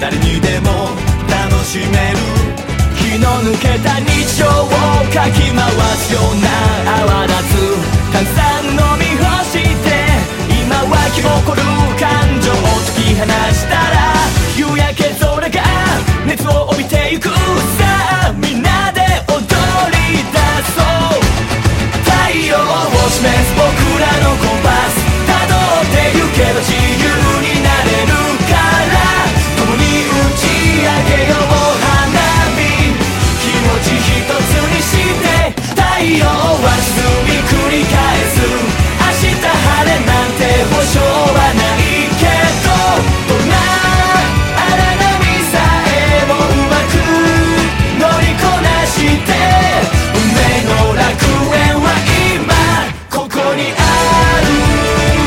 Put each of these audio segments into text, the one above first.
誰にでも楽しめる気の抜けた日常をかき回すような泡立つ炭酸飲み干して今湧き起こる感情を解き放したら夕焼け空が熱を帯びてゆくさあみんなで踊り出そう太陽を示す僕らのコンパスたどってゆけば自由になれるから共に打ち上げよう花火気持ち一つにして太陽は沈み繰り返す明日晴れなんて保証はないけどどんな荒波さえもうまく乗りこなして運命の楽園は今ここにある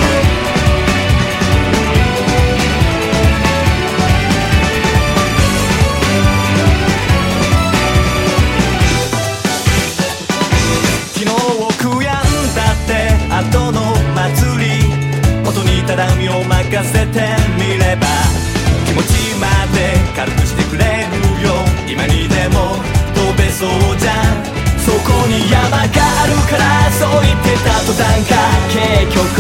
昨日を悔やんだって後の祭り音にただ身を任せてみれば気持ちまで軽くしてくれるよ今にでも飛べそうじゃんそこに山があるからそう言ってた途端か結局